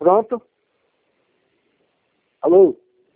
Pronto. Alô?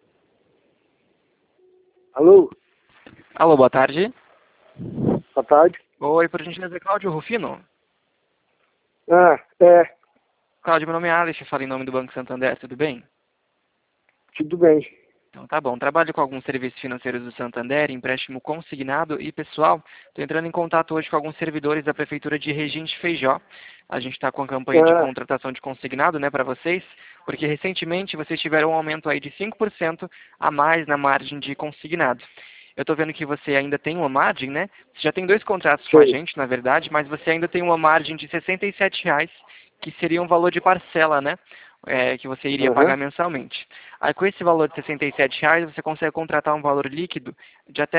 Alô? Alô, boa tarde. Boa tarde. Oi, por gentileza, Cláudio Rufino? Ah, Cláudio, meu nome é Alex, eu falo em nome do Banco Santander, tudo bem? tudo bem. Então tá bom. Trabalho com alguns serviços financeiros do Santander, empréstimo consignado e pessoal. Estou entrando em contato hoje com alguns servidores da Prefeitura de Regente Feijó. A gente está com a campanha de Ah, contratação de consignado, né, para vocês, porque recentemente vocês tiveram um aumento aí de 5% a mais na margem de consignado. Eu estou vendo que você ainda tem uma margem, né? Você já tem 2 contratos com a sei. gente, na verdade, mas você ainda tem uma margem de R$ 67, que seria um valor de parcela, né? Que você iria pagar Aham, mensalmente. Aí com esse valor de R$ 67, você consegue contratar um valor líquido de até R$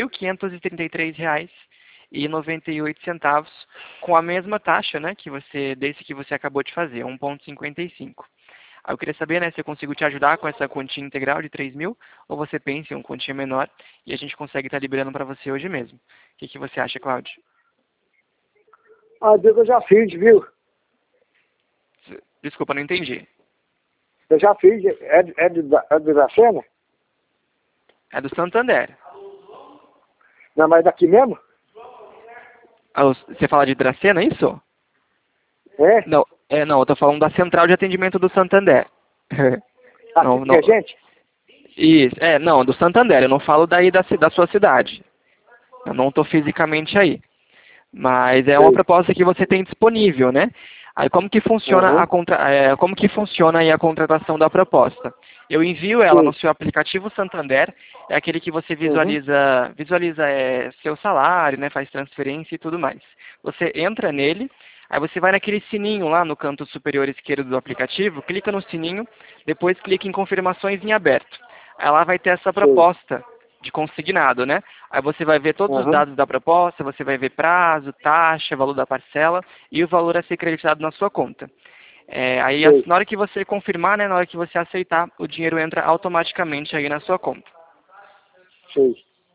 3.533,98 com a mesma taxa, né, desse que você acabou de fazer, 1,55. Aí eu queria saber, né, se eu consigo te ajudar com essa quantia integral de 3 mil, ou você pensa em uma quantia menor e a gente consegue estar liberando para você hoje mesmo. O que você acha, Cláudio? Ah, Deus, eu já fiz, viu? Desculpa, não entendi. Eu já fiz. É de Dracena? É do Santander. Não, mas daqui mesmo? Ah, você fala de Dracena, é isso? É? Não, não, eu tô falando da central de atendimento do Santander. Aqui Não, que não. é gente? Isso, não, do Santander, eu não falo daí da sua cidade. Eu não estou fisicamente aí. Mas é uma Sei. proposta que você tem disponível, né? Aí como que funciona Aham, como que funciona aí a contratação da proposta? Eu envio ela no sei. seu aplicativo Santander, é aquele que você Uhum, visualiza seu salário, né? Faz transferência e tudo mais. Você entra nele, aí você vai naquele sininho lá no canto superior esquerdo do aplicativo, clica no sininho, depois clica em confirmações em aberto. Aí lá vai ter essa sei. proposta de consignado, né? Aí você vai ver todos os Aham, dados da proposta, você vai ver prazo, taxa, valor da parcela e o valor a ser creditado na sua conta. Aí sei. na hora que você confirmar, né, na hora que você aceitar, o dinheiro entra automaticamente aí na sua conta. Sei.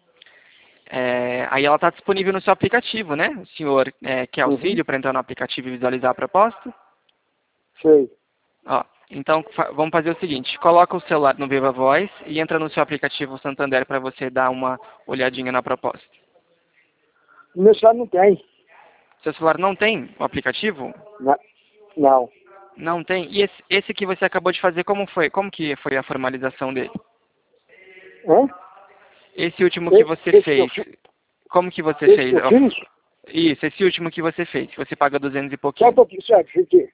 Aí ela está disponível no seu aplicativo, né? O senhor quer Uhum, auxílio para entrar no aplicativo e visualizar a proposta? sei. Ó, então vamos fazer o seguinte, coloca o celular no Viva Voz e entra no seu aplicativo Santander para você dar uma olhadinha na proposta. O meu celular não tem. Seu celular não tem o aplicativo? Na- Não. Não tem. E esse que você acabou de fazer, como foi? Como que foi a formalização dele? Hã? Esse último que você Esse que eu fez, fiz? como que você Esse fez? que eu fiz? Isso, esse último que você fez, que você paga 200 e Só um pouquinho. pouquinho, certo, fique.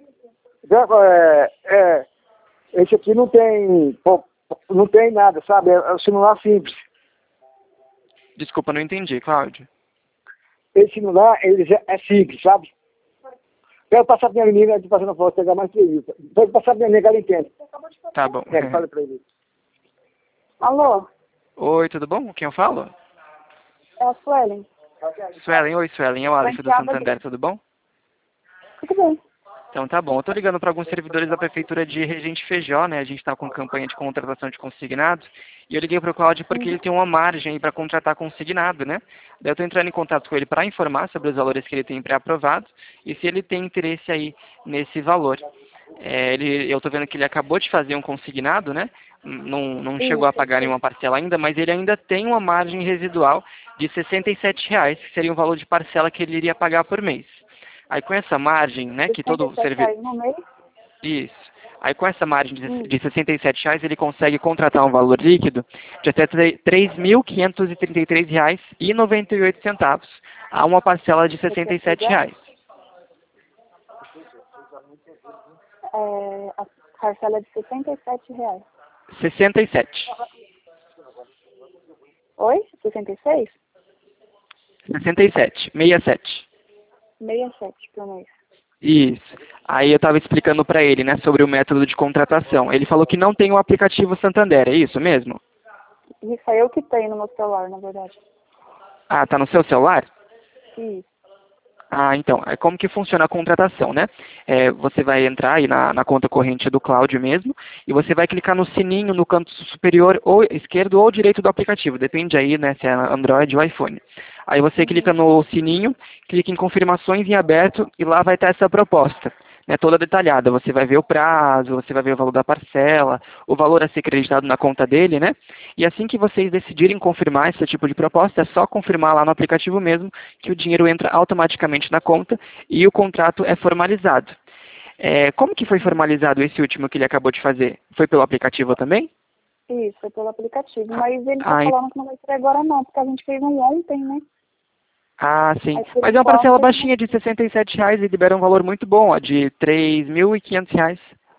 Esse aqui não tem, não tem nada, sabe? É um celular simples. Desculpa, não entendi, Cláudio. Esse celular, ele é simples, sabe? Quero passar pra minha menina, de passando a foto, pegar mais entrevista. Pode passar pra minha nega, ela entende. Tá bom. Fala pra ele. Alô, Oi, tudo bom? Quem eu falo? é a Suelen. Suelen, oi Suelen, é o Alex do Franqueada Santander, tudo bom? Tudo bem. Então tá bom. Eu tô ligando para alguns servidores da Prefeitura de Regente Feijó, né? A gente está com campanha de contratação de consignado. E eu liguei para o Cláudio porque ele tem uma margem para contratar consignado, né? Daí eu tô entrando em contato com ele para informar sobre os valores que ele tem pré-aprovado e se ele tem interesse aí nesse valor. Eu tô vendo que ele acabou de fazer um consignado, né? Não chegou a Isso. pagar nenhuma parcela ainda, mas ele ainda tem uma margem residual de R$ 67, que seria o valor de parcela que ele iria pagar por mês. Aí com essa margem, né, que todo servidor... R$ 67 no mês? Isso. Aí com essa margem Hum. de R$ 67, ele consegue contratar um valor líquido de até R$ 3.533,98 a uma parcela de R$ 67. A parcela é de R$ 67. 67. Oi? 66? 67. 67. 67 por mês. Isso. Aí eu estava explicando para ele, né, sobre o método de contratação. Ele falou que não tem o aplicativo Santander, é isso mesmo? Isso é eu que tenho no meu celular, na verdade. Ah, tá no seu celular? Isso. Ah, então, como que funciona a contratação, né? Você vai entrar aí na conta corrente do Cláudio mesmo, e você vai clicar no sininho no canto superior ou esquerdo ou direito do aplicativo, depende aí, né, se é Android ou iPhone. Aí você clica no sininho, clica em confirmações em aberto, e lá vai estar essa proposta. né, toda detalhada. Você vai ver o prazo, você vai ver o valor da parcela, o valor a ser creditado na conta dele, né? E assim que vocês decidirem confirmar esse tipo de proposta, é só confirmar lá no aplicativo mesmo que o dinheiro entra automaticamente na conta e o contrato é formalizado. Como que foi formalizado esse último que ele acabou de fazer? Foi pelo aplicativo também? Isso, foi pelo aplicativo. Mas ele tá Ah, falando que não vai ser agora não, porque a gente fez um ontem, né? sim. Aí, por Mas é uma enquanto, parcela ele baixinha de R$ 67 e libera um valor muito bom, ó, de R$ 3.500.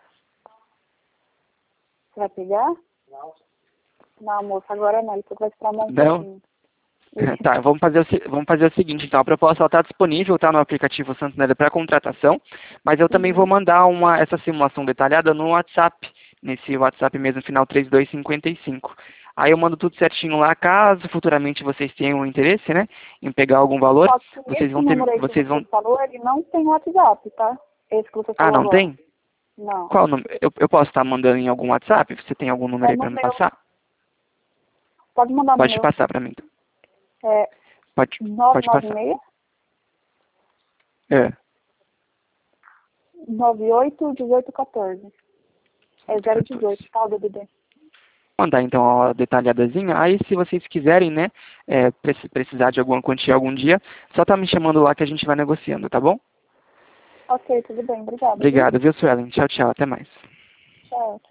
você vai pegar? Não, moça, agora não. Ele falou que vai esperar um Não? pouquinho. Tá, vamos fazer o seguinte, então, a proposta está disponível, tá, no aplicativo Santander para contratação, mas eu também vou mandar essa simulação detalhada no WhatsApp, nesse WhatsApp mesmo, final 3255. Aí eu mando tudo certinho lá, caso futuramente vocês tenham interesse, né, em pegar algum valor, Só que vocês esse vão ter, número aí que você falou, ele não tem WhatsApp, tá? Esse que você Ah, falou não agora. tem? Não. Qual o número? Eu posso estar mandando em algum WhatsApp? Você tem algum número É aí no para me meu. passar? Pode mandar no Pode meu. passar para mim, então. É Pode passar. 996 É. 98 18 14. É 018, tá, o DDD? Mandar então a detalhadazinha. Aí se vocês quiserem, né, precisar de alguma quantia algum dia, só tá me chamando lá que a gente vai negociando, tá bom? Ok, tudo bem. Obrigada, viu? Obrigado, viu, Suelen? Tchau, tchau. Até mais. Tchau.